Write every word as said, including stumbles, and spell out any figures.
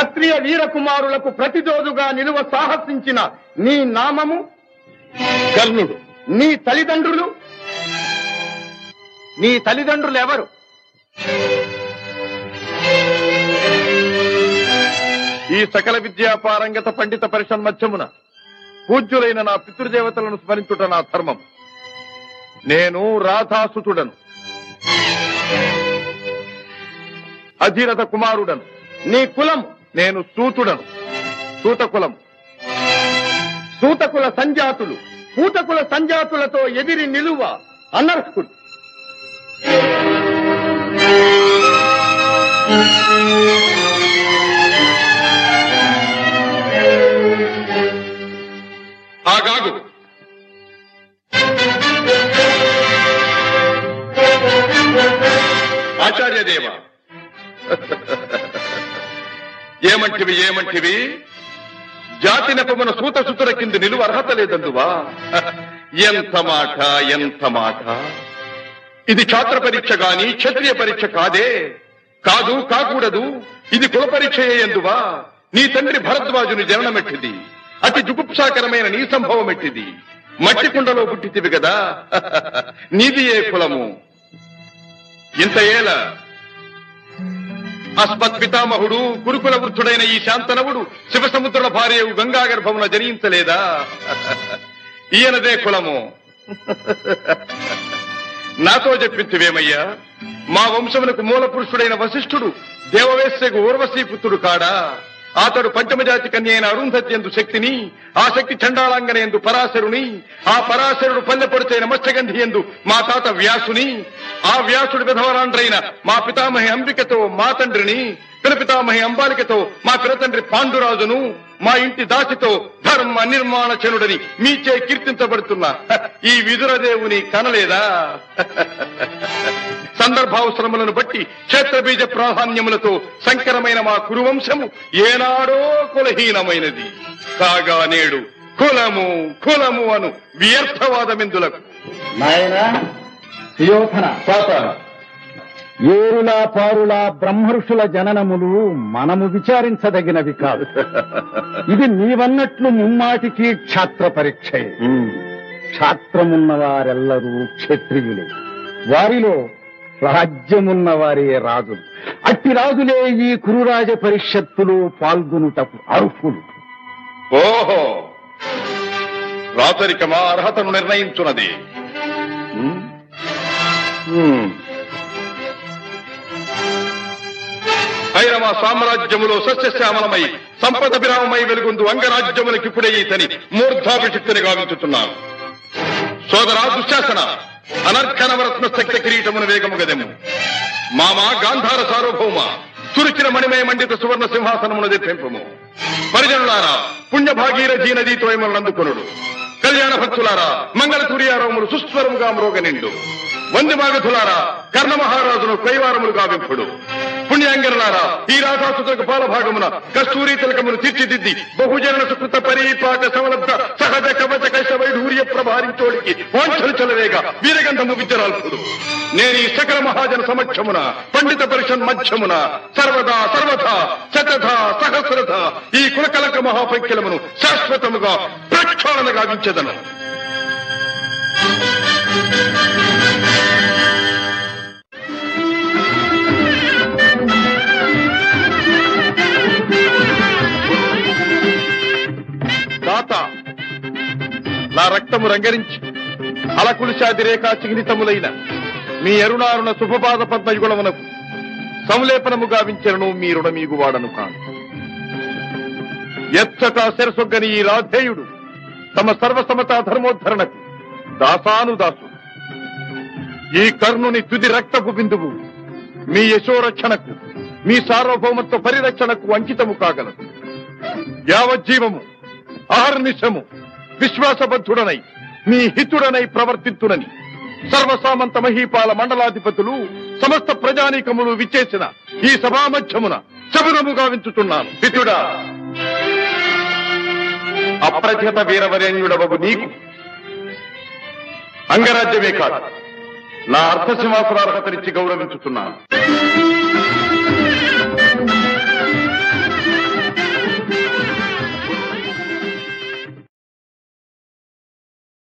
క్షత్రియ వీరకుమారులకు ప్రతిరోజుగా నిలువ సాహసించిన నీ నామము? కర్ణుడు. నీ తల్లిదండ్రులు? నీ తల్లిదండ్రులు ఎవరు? ఈ సకల విద్యా పారంగత పండిత పరిషన్మధ్యమున పూజ్యులైన నా పితృదేవతలను స్మరించుట నా ధర్మం. నేను రాధాసుతుడను, అధీరథ కుమారుడను. నీ కులం? నేను సూతుడను, సూతకులం. సూతకుల సంజాతులు పూతకుల సంజాతులతో ఎదిరి నిలువ అనర్హుడు. ఆగాగు. ఆచార్యదేవ, ఏమంటివి ఏమంటివి? జాతి నెపమున సూత సుతుల కింద నిలువ అర్హత లేదందువా? ఎంత మాట, ఎంత మాట! ఇది ఛాత్ర పరీక్ష గాని క్షత్రియ పరీక్ష కాదే. కాదు, కాకూడదు. ఇది కుల పరీక్ష ఎందువా? నీ తండ్రి భరద్వాజుని జననమెట్టిది, అతి జుగుప్సాకరమైన నీ సంభవం ఎట్టిది. మట్టి కుండలో పుట్టితివి కదా. నీది ఏ కులము? ఇంత ఏల అస్మత్ పితామహుడు కురుకుల వృద్ధుడైన ఈ శాంతనవుడు శివసముద్రుల భార్యవు గంగా గర్భమున జనించలేదా? ఈయనదే కులము. నాతో చెప్పించువేమయ్యా? మా వంశమునకు మూల పురుషుడైన వశిష్ఠుడు దేవవేశ్యకు ఊర్వశీపుత్రుడు కాడా? అతడు పంచమజాతి కన్య అయిన అరుంధతి ఎందు శక్తిని, ఆ శక్తి చండాలాంగన ఎందు పరాశరుని, ఆ పరాశరుడు పల్లెపొడిచైన మత్స్యగంధి ఎందు మా తాత వ్యాసుని, ఆ వ్యాసుడు విధవరాండ్రైన మా పితామహి అంబికతో మా తండ్రిని, పినపితామహి అంబాలికతో మా పినతండ్రి పాండురాజును, మా ఇంటి దాసితో ధర్మ నిర్మాణ చనుడని మీచే కీర్తించబడుతున్న ఈ విదురదేవుని కనలేదా? సందర్భావసరములను బట్టి క్షేత్రబీజ ప్రాధాన్యములతో సంకరమైన మా కురువంశము ఏనాడో కులహీనమైనది కాగా నేడు కులము కులము అను వ్యర్థవాదమిందులకు. నాయనా సుయోధన, ఏరులా పారులా బ్రహ్మఋషుల జననములు మనము విచారించదగినవి కాదు. ఇది నీవన్నట్లు ముమ్మాటికి క్షాత్ర పరీక్షే. క్షాత్రమున్న వారెల్లరూ క్షత్రియులే. వారిలో రాజ్యమున్న వారే రాజులు. అట్టి రాజులే ఈ కురురాజ పరిషత్తులో పాల్గొనుటకు అర్హులు. ఓహో, రాచరికమా అర్హతను నిర్ణయించున్నది. భైరవ సామ్రాజ్యములో సస్యశ్యామలమై సంపద విరామమై వెలుగొందు అంగరాజ్యములకిప్పుడే ఈతని మూర్ధాభిషిక్తిని గావించుతున్నాను. సోదరా దుశ్శాసన, అనర్ఘనవరత్న శక్త కిరీటమును వేగము గదెము. మామా గాంధార సార్వభౌమ, చురుచిన మణిమయ మండిత సువర్ణ సింహాసనమును తెప్పింపము. పరిజనులారా, పుణ్యభాగీరథీ నదీతో అందుకొనుడు. కళ్యాణ భక్తులారా, మంగళ తుర్యారములు సుస్వరముగా మ్రోగనిండు. వంది మాగధులారా, కర్ణ మహారాజును కైవారములు గావింపుడు. పుణ్యాంగనులారా, ఈ రాధాసుతులకు పాలభాగమున కస్తూరి తిలకమును తీర్చిదిద్ది బహుజన సుకృత పరీపాక సమలబ్ధ సహజ కవచ కైశ వైఢూర్య ప్రభారించోడికి వాంఛలు చలవేగా వీరగంధము విద్యరాల్పుడు. నేను ఈ సకల మహాజన సమక్షమున పండిత పరిషన్ మధ్యమున సర్వదా సర్వథా శతథ సహస్రథ ఈ కులకలక మహాపైక్యలమును శాశ్వతముగా ప్రక్షాళన గావించెదను. తాత, నా రక్తము రంగరించి అలకులిశాది రేఖా చిహ్నితములైన మీ అరుణారుణ శుభపాద పద్మయుగుళమునకు సంలేపనము గావించను మీ రుణమీగు వాడను కాను. ఎచ్చట శిరసొగ్గని ఈ రాధేయుడు తమ సర్వసమతా ధర్మోద్ధరణకు దాసాను దాసు. ఈ కర్ణుని తుది రక్తపు బిందువు మీ యశోరక్షణకు, మీ సార్వభౌమత్వ పరిరక్షణకు అంకితము కాగలదు. యావజ్జీవము అహర్నిశము విశ్వాసబద్ధుడనై మీ హితుడనై ప్రవర్తింతునని సర్వసామంత మహీపాల మండలాధిపతులు సమస్త ప్రజానీకములు విచ్చేసిన ఈ సభామధ్యమున శబునము గావించుతున్నాను. హితుడా, అప్రతిహత వీరవరేణ్యుడవగు నీకు అంగరాజ్యమే కాదు, నా అర్థసింహాసనార్హతనిచ్చి గౌరవించుతున్నాను.